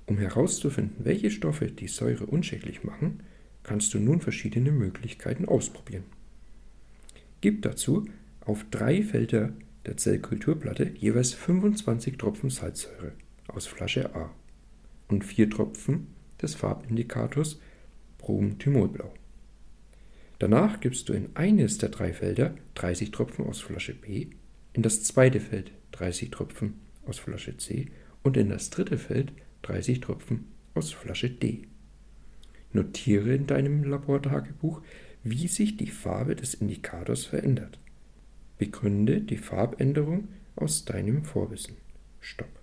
Um herauszufinden, welche Stoffe die Säure unschädlich machen, kannst du nun verschiedene Möglichkeiten ausprobieren. Gib dazu auf 3 Felder der Zellkulturplatte jeweils 25 Tropfen Salzsäure aus Flasche A und 4 Tropfen des Farbindikators Bromthymolblau. Danach gibst du in eines der 3 Felder 30 Tropfen aus Flasche B, in das zweite Feld 30 Tropfen aus Flasche C und in das dritte Feld 30 Tropfen aus Flasche D. Notiere in deinem Labortagebuch, wie sich die Farbe des Indikators verändert. Begründe die Farbänderung aus deinem Vorwissen. Stopp.